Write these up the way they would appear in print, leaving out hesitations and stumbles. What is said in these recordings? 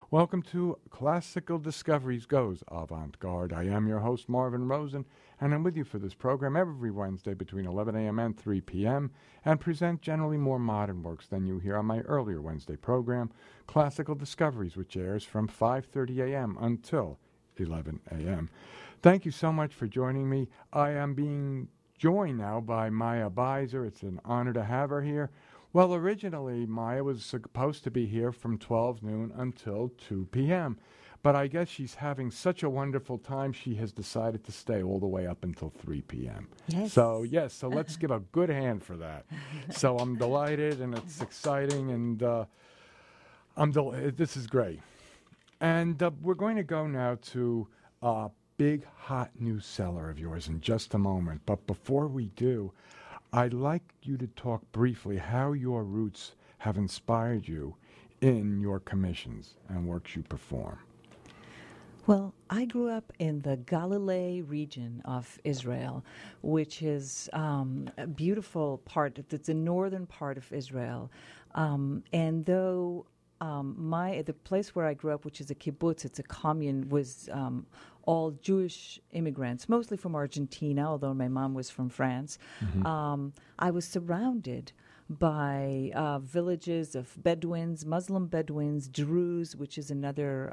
Welcome to Classical Discoveries Goes Avant-Garde. I am your host, Marvin Rosen, and I'm with you for this program every Wednesday between 11 a.m. and 3 p.m. and present generally more modern works than you hear on my earlier Wednesday program, Classical Discoveries, which airs from 5:30 a.m. until 11 a.m. Thank you so much for joining me. I am being joined now by Maya Beiser. It's an honor to have her here. Well, originally, Maya was supposed to be here from 12 noon until 2 p.m., but I guess she's having such a wonderful time, she has decided to stay all the way up until 3 p.m. Yes. So let's give a good hand for that. So I'm delighted, and it's exciting, and this is great. And we're going to go now to a big, hot new seller of yours in just a moment. But before we do, I'd like you to talk briefly how your roots have inspired you in your commissions and works you perform. Well, I grew up in the Galilee region of Israel, which is a beautiful part. It's the northern part of Israel. And though the place where I grew up, which is a kibbutz, it's a commune, was all Jewish immigrants, mostly from Argentina, although my mom was from France. Mm-hmm. I was surrounded by villages of Bedouins, Muslim Bedouins, Druze, which is another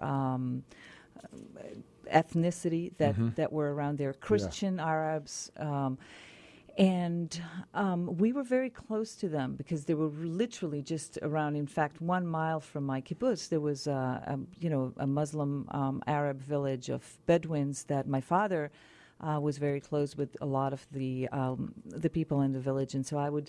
ethnicity that were around there, Christian Arabs. And we were very close to them because they were literally just around. In fact, 1 mile from my kibbutz, there was a Muslim Arab village of Bedouins that my father was very close with a lot of the people in the village, and so I would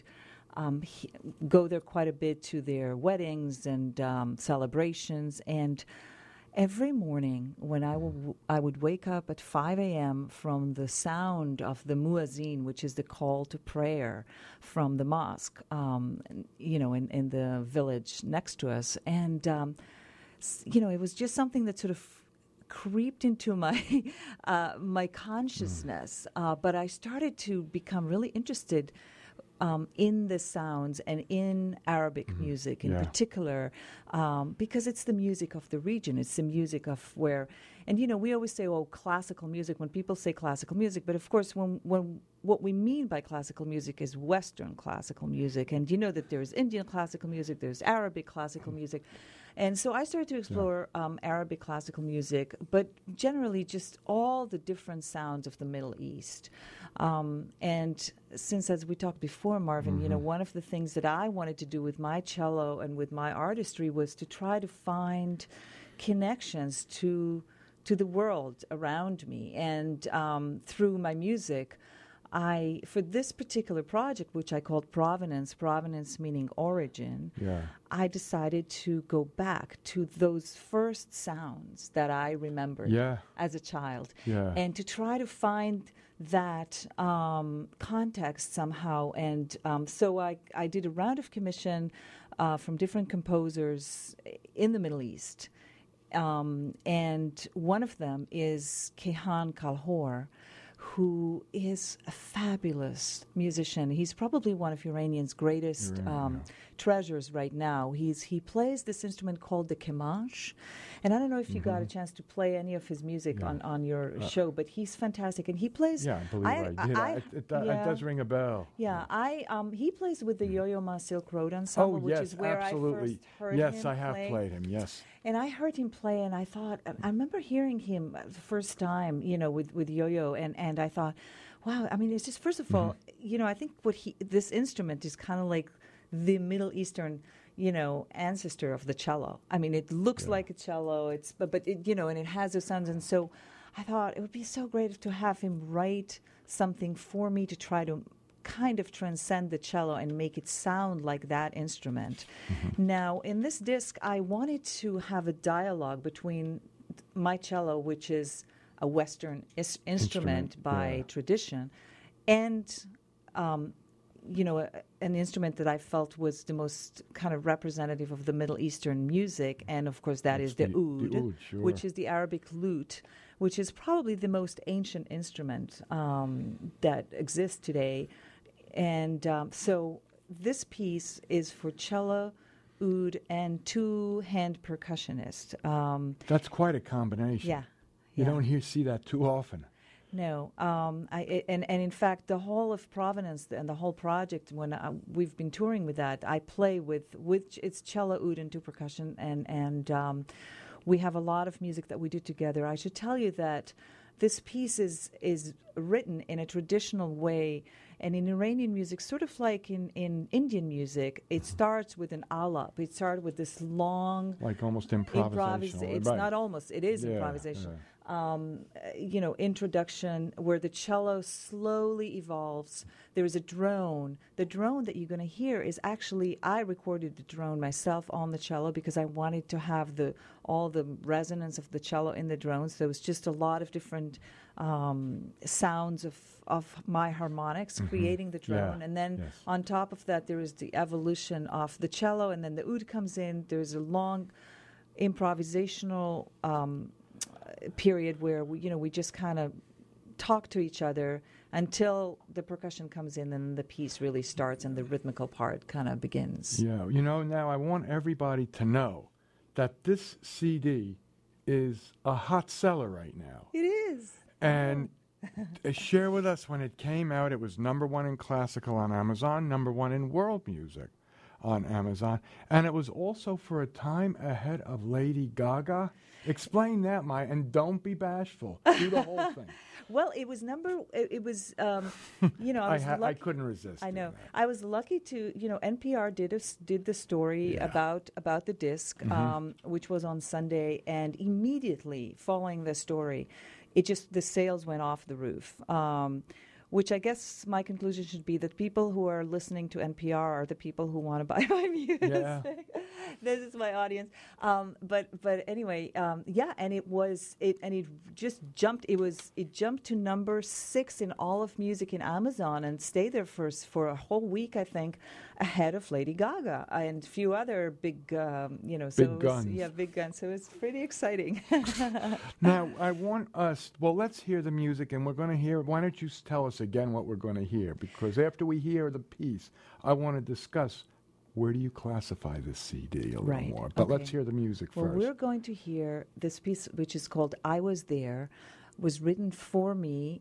go there quite a bit to their weddings and celebrations. And every morning when I would wake up at 5 a.m. from the sound of the muezzin, which is the call to prayer from the mosque, in the village next to us. And, it was just something that sort of creeped into my my consciousness. But I started to become really interested in the sounds and in Arabic music in particular, because it's the music of the region. It's the music of where, and we always say, oh, classical music, when people say classical music, but of course when what we mean by classical music is Western classical music. And you know that there's Indian classical music, there's Arabic classical music. And so I started to explore Arabic classical music, but generally just all the different sounds of the Middle East. And since, as we talked before, Marvin, one of the things that I wanted to do with my cello and with my artistry was to try to find connections to the world around me. And through my music, for this particular project, which I called Provenance meaning origin, I decided to go back to those first sounds that I remembered as a child, and to try to find that context somehow. And so I did a round of commission from different composers in the Middle East. And one of them is Kehan Kalhor, who is a fabulous musician. He's probably one of Iranian's greatest treasures right now. He plays this instrument called the kemanche, and I don't know if you got a chance to play any of his music on your show, but he's fantastic, and he plays. Yeah, I believe I did. It does ring a bell. Yeah, he plays with the Yo-Yo Ma Silk Road Ensemble, which is where absolutely. I first heard him. Yes, I have played him. Yes. And I heard him play, and I thought, I remember hearing him the first time, with Yo-Yo, and I thought, wow, I mean, it's just, first of all, I think this instrument is kind of like the Middle Eastern, ancestor of the cello. I mean, it looks like a cello, but it, and it has those sounds, and so I thought it would be so great to have him write something for me to try to kind of transcend the cello and make it sound like that instrument. Now, in this disc, I wanted to have a dialogue between my cello, which is a Western instrument by tradition, and an instrument that I felt was the most kind of representative of the Middle Eastern music, and of course that is the oud, which is the Arabic lute, which is probably the most ancient instrument that exists today. And so this piece is for cello, oud, and 2 hand percussionists. That's quite a combination. Yeah. You don't see that too often. No, and in fact, the whole of Provenance and the whole project, when we've been touring with that, I play with it's cello, oud, and 2 percussion, and we have a lot of music that we do together. I should tell you that this piece is written in a traditional way, and in Iranian music, sort of like in Indian music, it starts with an alap. It starts with this long, like almost improvisational. It's not almost; it is improvisation. Yeah. Introduction where the cello slowly evolves. There is a drone. The drone that you're going to hear is actually, I recorded the drone myself on the cello because I wanted to have all the resonance of the cello in the drone. So it was just a lot of different sounds of my harmonics creating the drone. And then on top of that, there is the evolution of the cello, and then the oud comes in. There's a long improvisational period where we just kind of talk to each other until the percussion comes in and the piece really starts and the rhythmical part kind of begins. Yeah, now I want everybody to know that this CD is a hot seller right now. It is. And share with us, when it came out, it was #1 in classical on Amazon, #1 in world music on Amazon, and it was also for a time ahead of Lady Gaga. Explain that, Maya, and don't be bashful. Do the whole thing. Well, it was I couldn't resist. I know. That. I was lucky to, NPR did the story about the disc, which was on Sunday, and immediately following the story, the sales went off the roof. Which I guess my conclusion should be that people who are listening to NPR are the people who want to buy my music. Yeah. This is my audience. But anyway, and it just jumped. It jumped to #6 in all of music in Amazon and stayed there for a whole week, I think, ahead of Lady Gaga and a few other big, big guns. Yeah, big guns. So it's pretty exciting. Now I want us. Well, let's hear the music, and we're going to hear. Why don't you tell us again what we're going to hear? Because after we hear the piece, I want to discuss where do you classify this CD a little more. But let's hear the music first. Well, we're going to hear this piece, which is called "I Was There," was written for me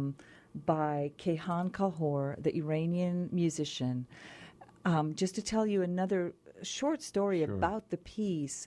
by Kayhan Kalhor, the Iranian musician. Just to tell you another short story about the piece.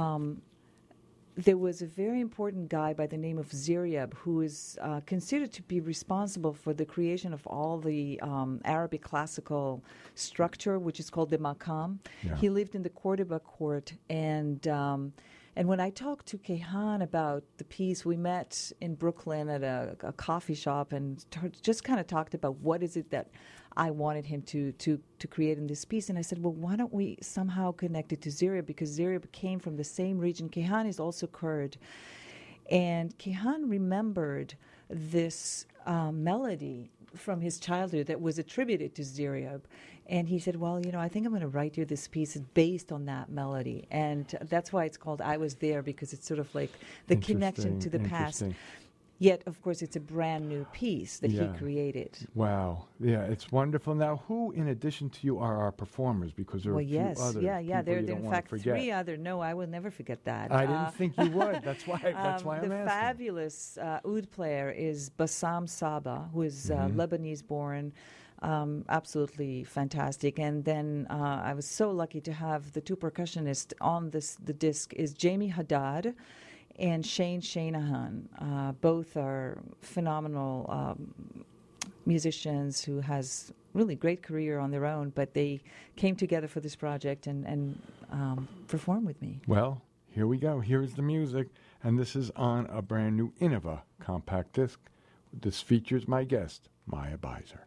There was a very important guy by the name of Ziryab who is considered to be responsible for the creation of all the Arabic classical structure, which is called the Maqam. Yeah. He lived in the Cordoba court, and when I talked to Kayhan about the piece, we met in Brooklyn at a coffee shop and just kind of talked about what is it that I wanted him to create in this piece. And I said, well, why don't we somehow connect it to Ziryab? Because Ziryab came from the same region. Kayhan is also Kurd. And Kayhan remembered this melody from his childhood that was attributed to Ziryab. And he said, well, I think I'm going to write you this piece based on that melody. And that's why it's called I Was There, because it's sort of like the connection to the past. Yet, of course, it's a brand new piece that he created. Wow. Yeah, it's wonderful. Now, who, in addition to you, are our performers? Because there are a few other people there you are, in fact, 3 other. No, I will never forget that. I didn't think you would. That's why I'm asking. The fabulous oud player is Bassam Saba, who is Lebanese-born. Absolutely fantastic. And then I was so lucky to have the 2 percussionists on the disc is Jamie Haddad and Shane Shanahan. Both are phenomenal musicians who has really great career on their own, but they came together for this project and performed with me. Well, here we go. Here is the music, and this is on a brand new Innova compact disc. This features my guest, Maya Beiser.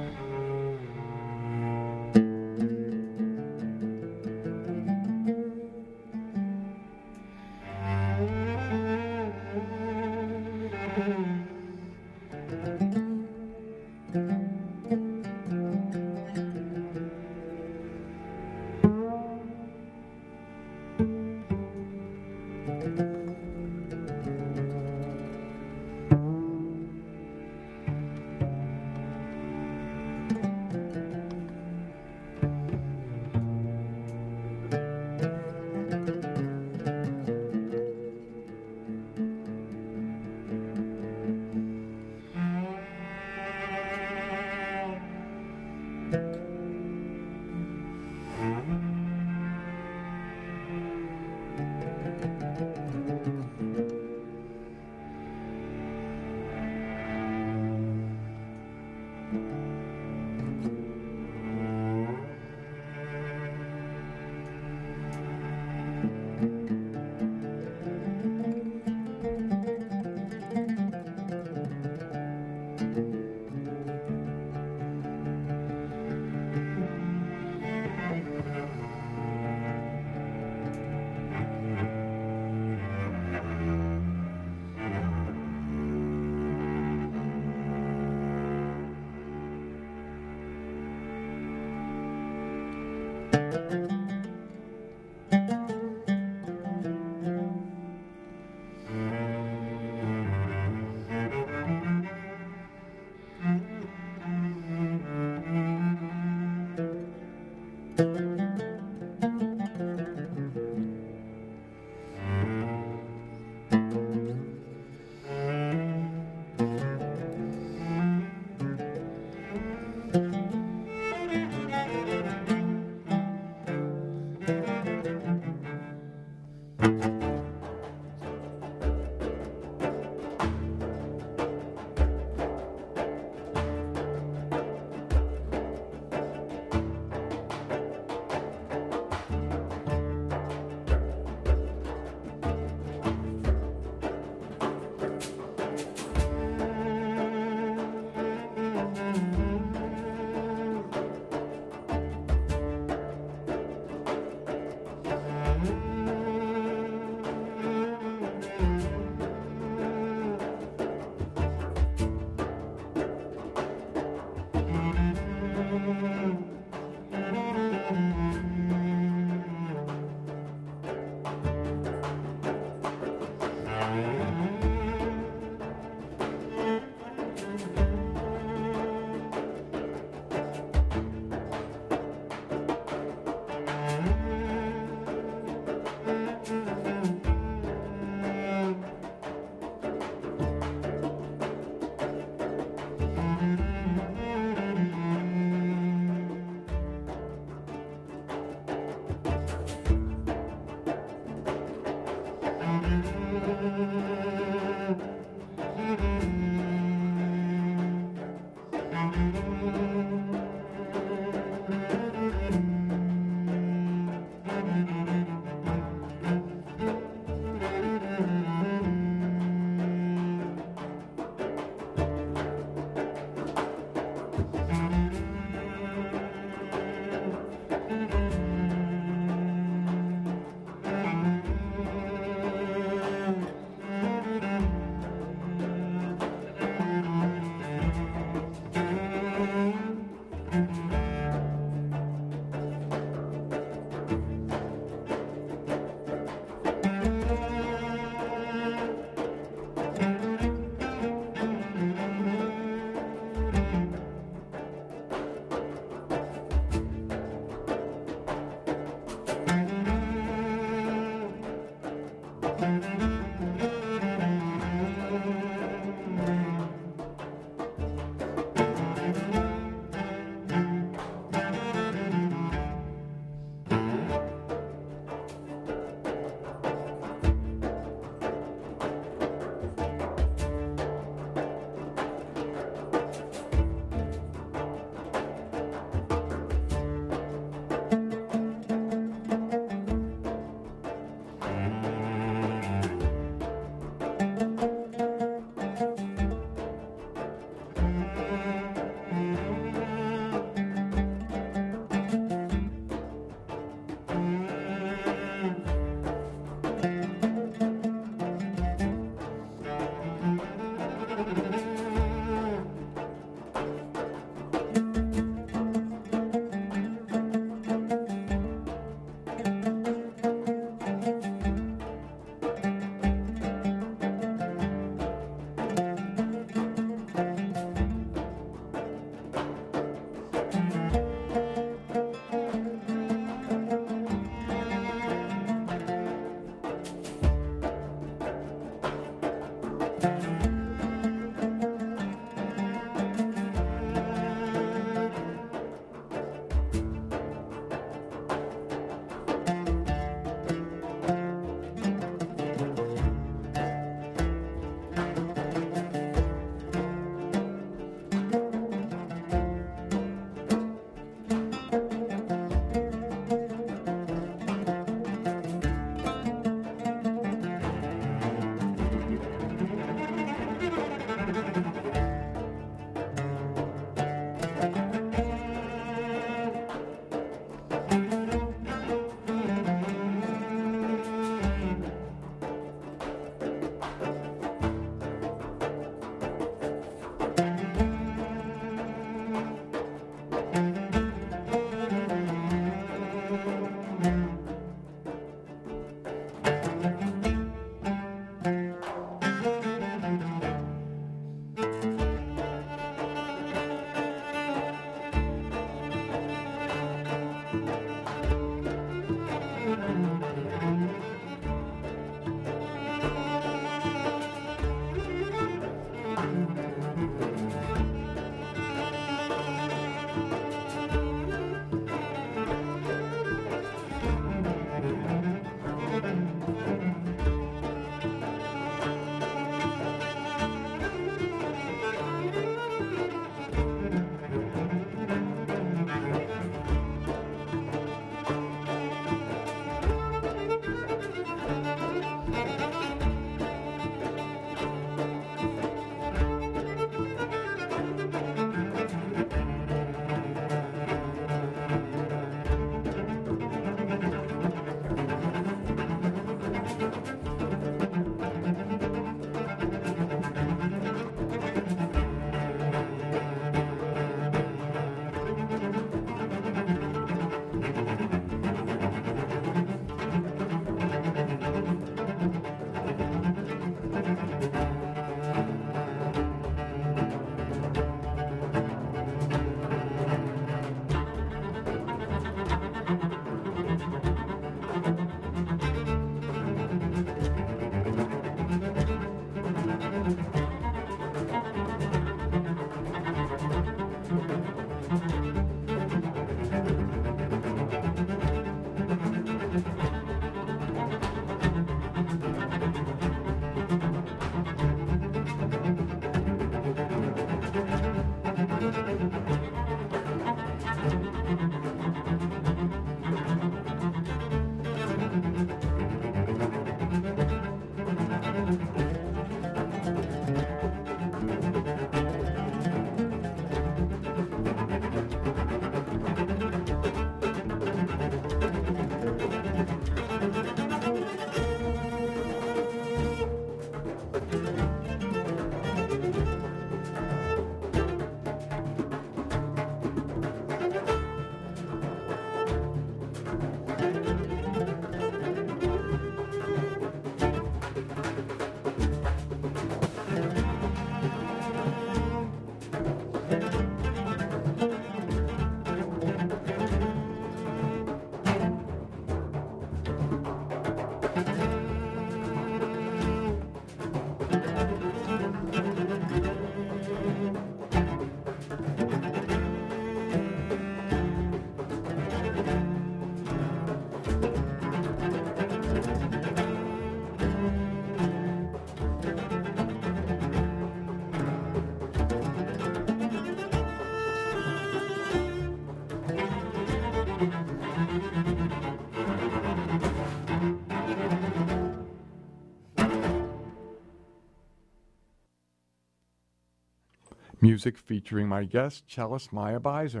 Music featuring my guest, cellist Maya Beiser.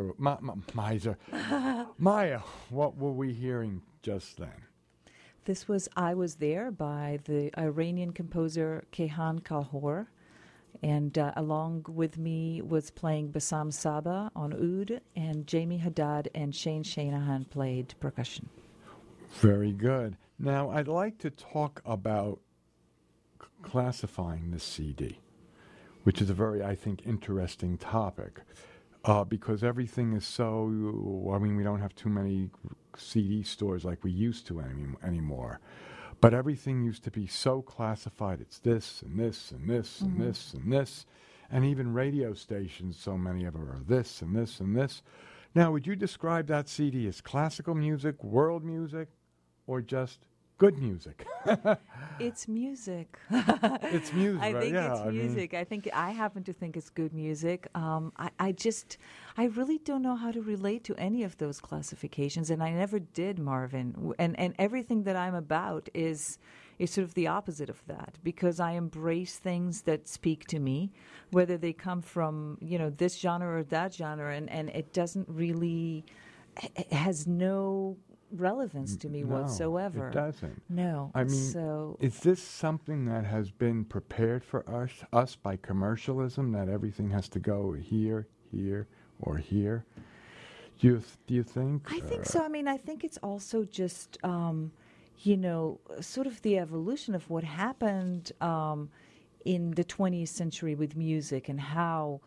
Maya, what were we hearing just then? This was I Was There by the Iranian composer Kayhan Kalhor. And along with me was playing Bassam Saba on oud, and Jamie Haddad and Shane Shanahan played percussion. Very good. Now, I'd like to talk about classifying this CD, which is a very, I think, interesting topic, because everything is so, we don't have too many CD stores like we used to anymore. But everything used to be so classified. It's this and this and this and this and this. And even radio stations, so many of them are this and this and this. Now, would you describe that CD as classical music, world music, or just good music? It's music. It's music, I right? think Yeah, it's music. I happen to think it's good music. I really don't know how to relate to any of those classifications, and I never did, Marvin. And everything that I'm about is sort of the opposite of that, because I embrace things that speak to me, whether they come from, this genre or that genre, and it doesn't really, it has no relevance to me whatsoever. It doesn't. No. I mean, so is this something that has been prepared for us by commercialism, that everything has to go here, or here? Do you think? I think so. I mean, I think it's also just, sort of the evolution of what happened in the 20th century with music, and how,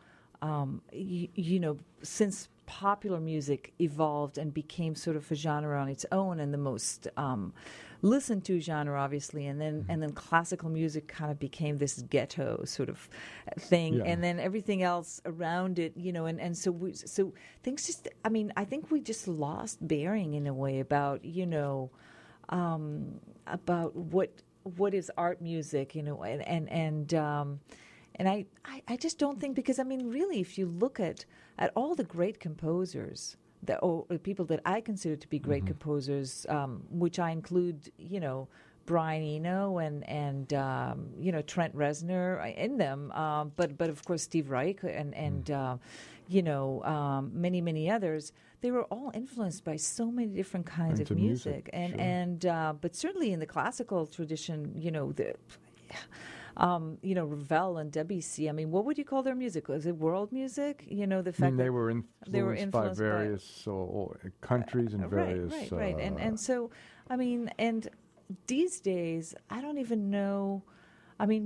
since popular music evolved and became sort of a genre on its own, and the most listened to genre, obviously, and then classical music kind of became this ghetto sort of thing, and then everything else around it, and so things just, I mean, I think we just lost bearing in a way about about what is art music, and I just don't think, because, I mean, really, if you look at all the great composers, or people that I consider to be great composers, which I include, Brian Eno and Trent Reznor in them, but of course Steve Reich and many others. They were all influenced by so many different kinds of music. But certainly in the classical tradition, Ravel and Debussy. I mean, what would you call their music? Was it world music? The fact they were influenced by various countries and various. Right. And so, I mean, and these days, I don't even know. I mean,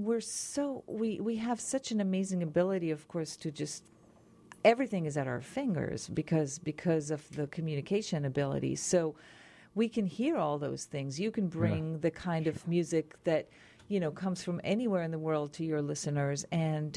we have such an amazing ability, of course, to just, everything is at our fingers because of the communication ability. So we can hear all those things. You can bring the kind of music that comes from anywhere in the world to your listeners. And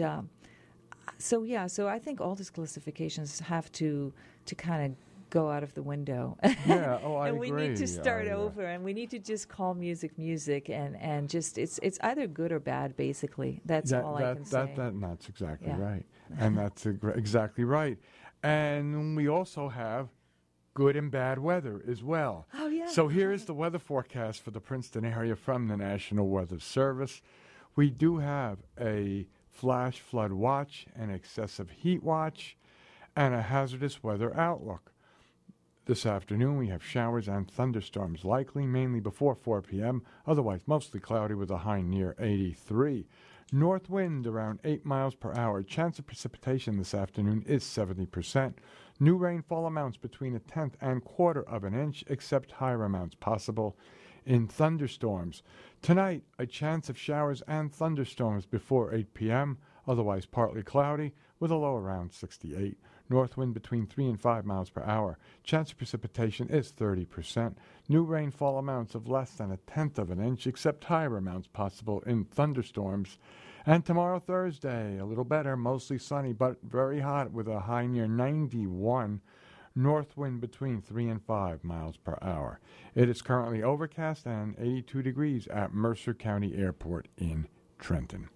so I think all these classifications have to kind of go out of the window. Yeah, I and we agree. need to start over, and we need to just call music, and just it's either good or bad, basically. That's all I can say. That's exactly right. And that's exactly right. And we also have good and bad weather as well. Oh, yeah. So here is the weather forecast for the Princeton area from the National Weather Service. We do have a flash flood watch, an excessive heat watch, and a hazardous weather outlook. This afternoon we have showers and thunderstorms likely, mainly before 4 p.m., otherwise mostly cloudy with a high near 83. North wind around 8 miles per hour. Chance of precipitation this afternoon is 70%. New rainfall amounts between 1/10 and 1/4 of an inch, except higher amounts possible in thunderstorms. Tonight, a chance of showers and thunderstorms before 8 p.m., otherwise partly cloudy, with a low around 68. North wind between 3 and 5 miles per hour. Chance of precipitation is 30%. New rainfall amounts of less than 1/10 of an inch, except higher amounts possible in thunderstorms. And tomorrow, Thursday, a little better, mostly sunny, but very hot with a high near 91. North wind between 3 and 5 miles per hour. It is currently overcast and 82 degrees at Mercer County Airport in Trenton.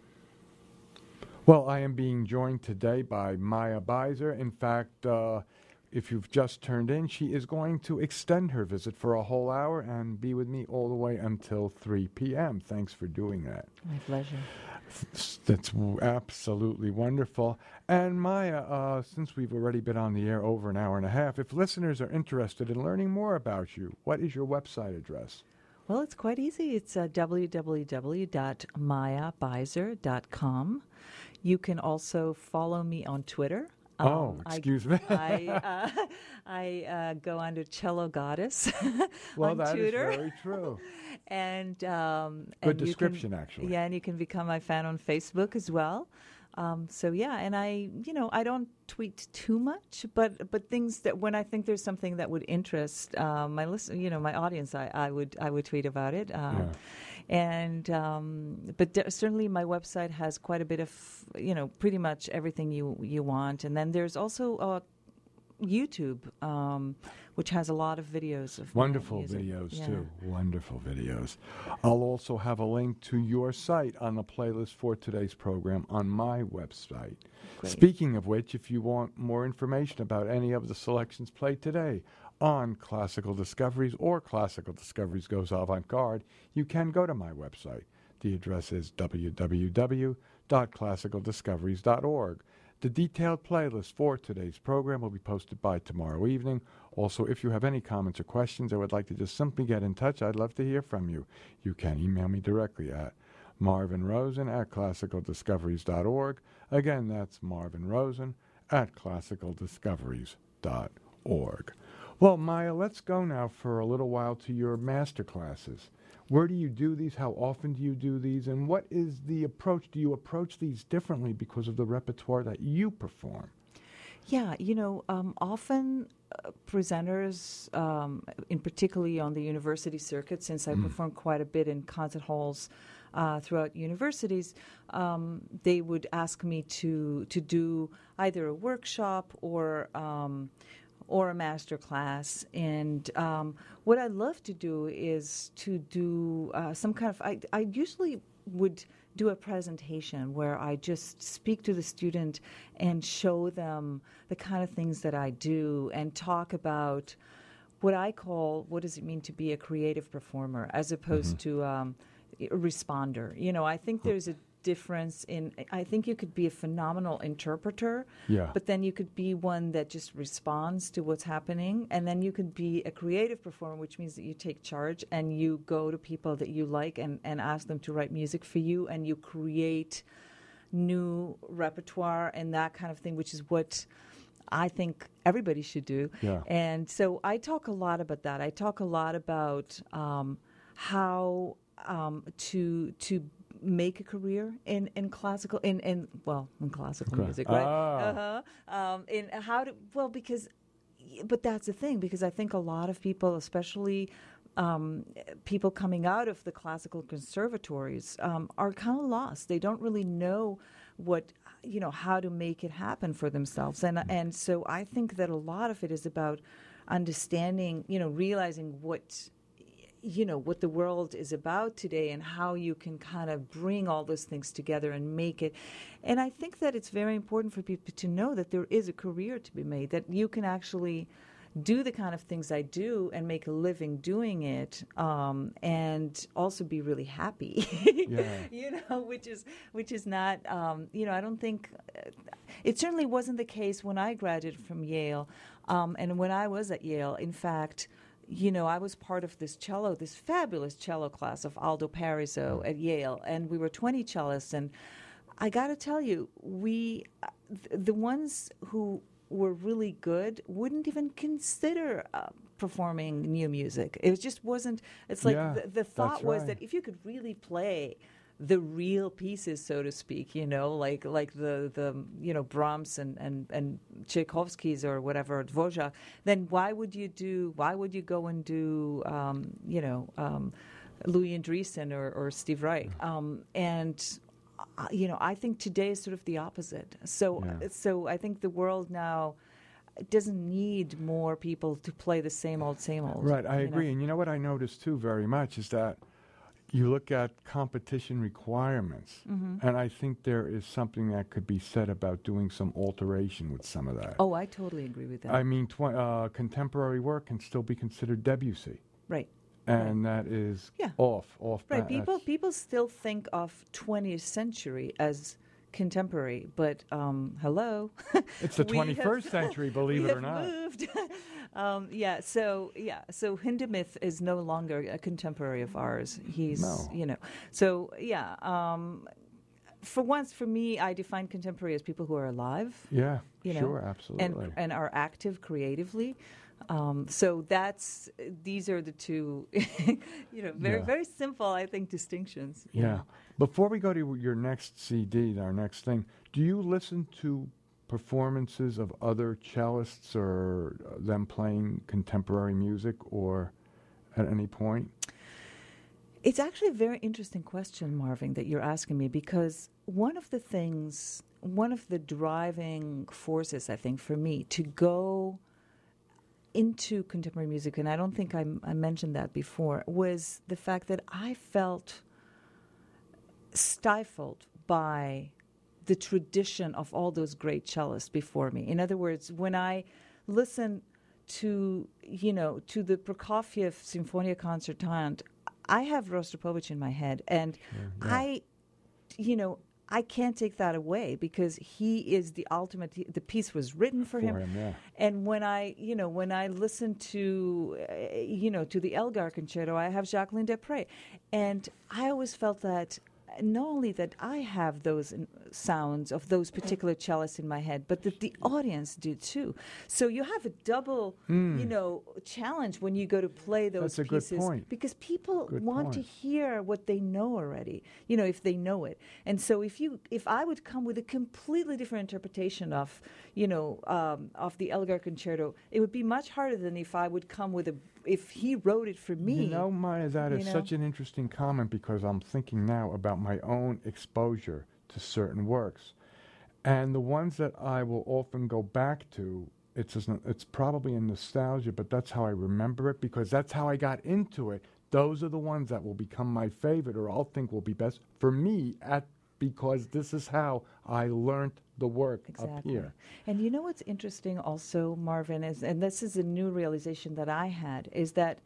Well, I am being joined today by Maya Beiser. In fact, if you've just turned in, she is going to extend her visit for a whole hour and be with me all the way until 3 p.m. Thanks for doing that. My pleasure. That's absolutely wonderful. And Maya, since we've already been on the air over an hour and a half, if listeners are interested in learning more about you, what is your website address? Well, it's quite easy. It's www.mayabeiser.com. You can also follow me on Twitter. Excuse me. I go under Cello Goddess well, on that Twitter. is very true. And good description, actually. Yeah, and you can become my fan on Facebook as well. So yeah, and I don't tweet too much, but things that when I think there's something that would interest my my audience, I would tweet about it. And certainly my website has quite a bit of pretty much everything you want, and then there's also YouTube, which has a lot of videos of wonderful music. videos Yeah. too. Wonderful videos. I'll also have a link to your site on the playlist for today's program on my website. Great. Speaking of which, if you want more information about any of the selections played today on Classical Discoveries or Classical Discoveries Goes Avant-Garde, you can go to my website. The address is www.classicaldiscoveries.org. The detailed playlist for today's program will be posted by tomorrow evening. Also, if you have any comments or questions or would like to just simply get in touch, I'd love to hear from you. You can email me directly at marvinrosen@classicaldiscoveries.org. Again, that's marvinrosen@classicaldiscoveries.org. Well, Maya, let's go now for a little while to your master classes. Where do you do these? How often do you do these? And what is the approach? Do you approach these differently because of the repertoire that you perform? Yeah, often presenters, in particularly on the university circuit, since I perform quite a bit in concert halls throughout universities, they would ask me to do either a workshop or a master class. And what I love to do is to do some kind of, I usually would do a presentation where I just speak to the student and show them the kind of things that I do and talk about what I call, what does it mean to be a creative performer as opposed to a responder. I think there's a difference I think you could be a phenomenal interpreter, but then you could be one that just responds to what's happening, and then you could be a creative performer, which means that you take charge and you go to people that you like and ask them to write music for you, and you create new repertoire and that kind of thing, which is what I think everybody should do. And so I talk a lot about that. I talk a lot about how to make a career in classical in classical music, right? In how to but that's the thing, because I think a lot of people, especially people coming out of the classical conservatories, are kind of lost. They don't really know how to make it happen for themselves, and so I think that a lot of it is about understanding, realizing what the world is about today and how you can kind of bring all those things together and make it. And I think that it's very important for people to know that there is a career to be made, that you can actually do the kind of things I do and make a living doing it, and also be really happy, which is not, I don't think, it certainly wasn't the case when I graduated from Yale. And when I was at Yale, in fact, I was part of this fabulous cello class of Aldo Pariso at Yale, and we were 20 cellists. And I got to tell you, the ones who were really good wouldn't even consider performing new music. It just wasn't. It's like the thought was that if you could really play the real pieces, so to speak, like the Brahms and Tchaikovsky's or whatever, Dvorak, then why would you go and do Louis Andriessen or Steve Reich? I think today is sort of the opposite. So I think the world now doesn't need more people to play the same old. Right, I agree. And you know what I noticed too very much is that you look at competition requirements, and I think there is something that could be said about doing some alteration with some of that. Oh, I totally agree with that. I mean, contemporary work can still be considered Debussy. Right. and that is off Right. People still think of 20th century as contemporary, but hello, it's the 21st century, believe it or not. Moved. So Hindemith is no longer a contemporary of ours. He's for once, for me, I define contemporary as people who are alive. Yeah, sure, absolutely, and are active creatively. So these are the two, very simple, I think, distinctions. Yeah. Before we go to your next CD, our next thing, do you listen to performances of other cellists or them playing contemporary music or at any point? It's actually a very interesting question, Marvin, that you're asking me, because one of the driving forces, I think, for me to go into contemporary music, and I don't think I mentioned that before, was the fact that I felt stifled by the tradition of all those great cellists before me. In other words, when I listen to the Prokofiev Symphonia Concertante, I have Rostropovich in my head, and I can't take that away because he is the ultimate. The piece was written for him. And when I listen to the Elgar Concerto, I have Jacqueline Desprez, and I always felt that not only that I have those sounds of those particular cellists in my head, but that the audience do too. So you have a double, challenge when you go to play those pieces. That's a good point. Because people want to hear what they know already, if they know it. And so if I would come with a completely different interpretation of the Elgar Concerto, it would be much harder than if I would come with if he wrote it for me. Maya, that is such an interesting comment because I'm thinking now about my own exposure to certain works. And the ones that I will often go back to, it's probably a nostalgia, but that's how I remember it because that's how I got into it. Those are the ones that will become my favorite or I'll think will be best for me because this is how I learned the work up here. And you know what's interesting also, Marvin, and this is a new realization that I had, is that,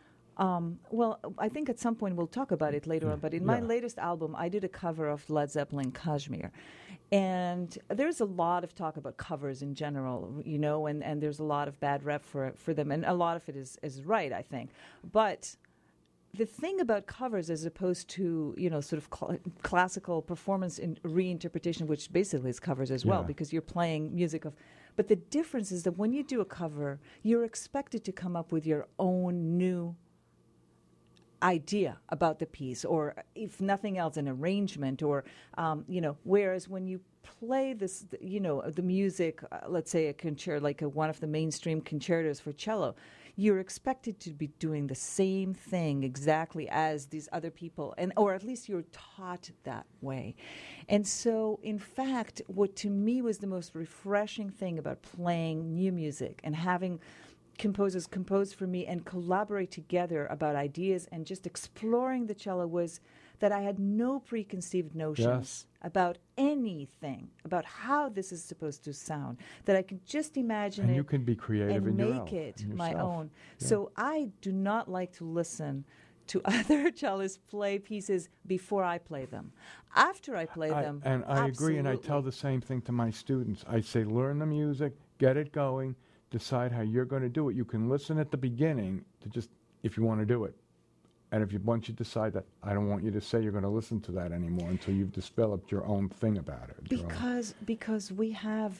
I think at some point we'll talk about it later on, but in my latest album, I did a cover of Led Zeppelin, Kashmir. And there's a lot of talk about covers in general, and there's a lot of bad rep for them, and a lot of it is right, I think. But the thing about covers as opposed to, sort of classical performance in reinterpretation, which basically is covers as well, because you're playing music of... But the difference is that when you do a cover, you're expected to come up with your own new idea about the piece, or if nothing else, an arrangement, or, whereas when you play this, the music, let's say a concerto, like one of the mainstream concertos for cello, you're expected to be doing the same thing exactly as these other people, or at least you're taught that way. And so, in fact, what to me was the most refreshing thing about playing new music and having composers compose for me and collaborate together about ideas and just exploring the cello was that I had no preconceived notions about anything, about how this is supposed to sound, that I could just imagine and you can be creative and in make it in my own. Yeah. So I do not like to listen to other cellists play pieces before I play them. After I play them, and I agree, and I tell the same thing to my students. I say, learn the music, get it going, decide how you're going to do it. You can listen at the beginning to just, if you want to do it. And once you decide that, I don't want you to say you're going to listen to that anymore until you've developed your own thing about it. Because we have,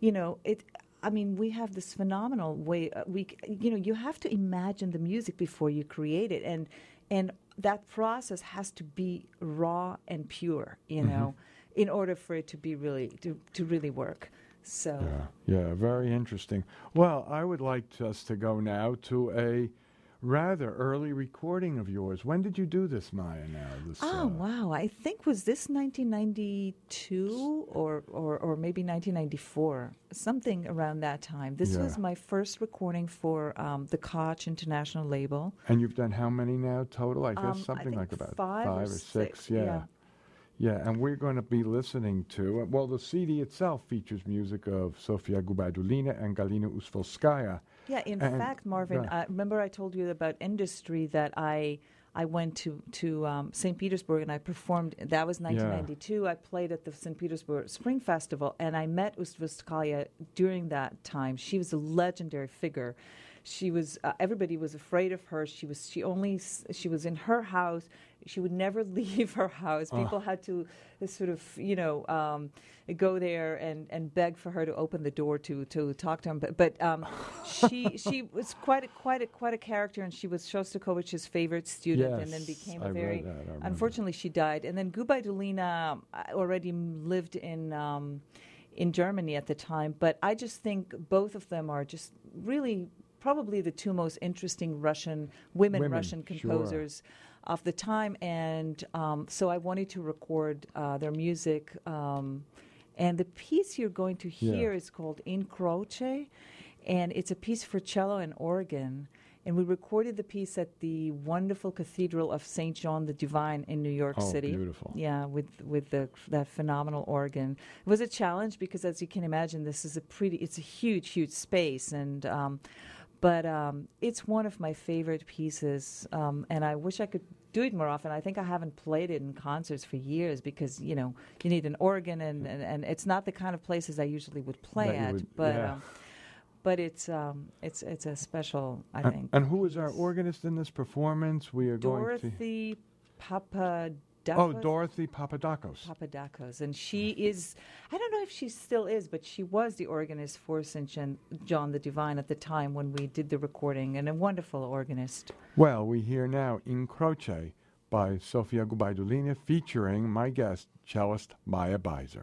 we have this phenomenal way. You have to imagine the music before you create it, and that process has to be raw and pure, in order for it to be really to really work. So very interesting. Well, I would like us to go now to a rather early recording of yours. When did you do this, Maya? Wow! I think was this 1992 or maybe 1994, something around that time. This was my first recording for the Koch International label. And you've done how many now total? I guess something like about five or six. Yeah, and we're going to be listening to, the CD itself features music of Sofia Gubadulina and Galina Usfolskaya. Yeah, in And- fact, Marvin, yeah. remember I told you about industry that I went to St. Petersburg and I performed. That was 1992. I played at the St. Petersburg Spring Festival, and I met Ustvskaya during that time. She was a legendary figure. She was everybody was afraid of her. She was in her house. She would never leave her house. People had to sort of go there and beg for her to open the door to talk to him. But she was quite a character, and she was Shostakovich's favorite student, and then became I a read very. that, I remember. Unfortunately, she died, and then Gubaidulina already lived in Germany at the time. But I just think both of them are just really probably the two most interesting women Russian composers of the time, and so I wanted to record their music. And the piece you're going to hear is called In Croce, and it's a piece for cello and organ. And we recorded the piece at the wonderful Cathedral of St. John the Divine in New York City. Beautiful. Yeah, with that phenomenal organ. It was a challenge because, as you can imagine, it's a huge space, and but it's one of my favorite pieces, and I wish I could do it more often. I think I haven't played it in concerts for years because you need an organ, and it's not the kind of places I usually would play at. But it's a special, I think. And who is our organist in this performance? We are Dorothy Papadakos. Oh, Dorothy Papadakos. Papadakos, and she is, I don't know if she still is, but she was the organist for St. John the Divine at the time when we did the recording, and a wonderful organist. Well, we hear now In Croce by Sofia Gubaidulina featuring my guest, cellist Maya Beiser.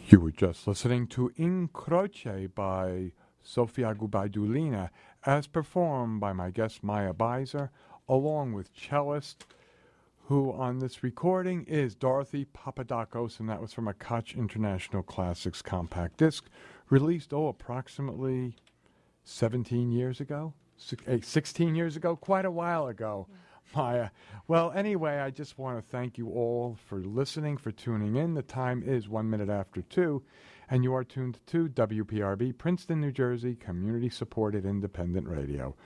You were just listening to In Croce by Sofia Gubaidulina, as performed by my guest Maya Beiser, along with cellist, who on this recording is Dorothy Papadakos, and that was from a Koch International Classics compact disc, released, approximately 17 years ago? 16 years ago? Quite a while ago. Yeah. Maya. Well, anyway, I just want to thank you all for listening, for tuning in. The time is 1 minute after 2, and you are tuned to WPRB, Princeton, New Jersey, community-supported independent radio.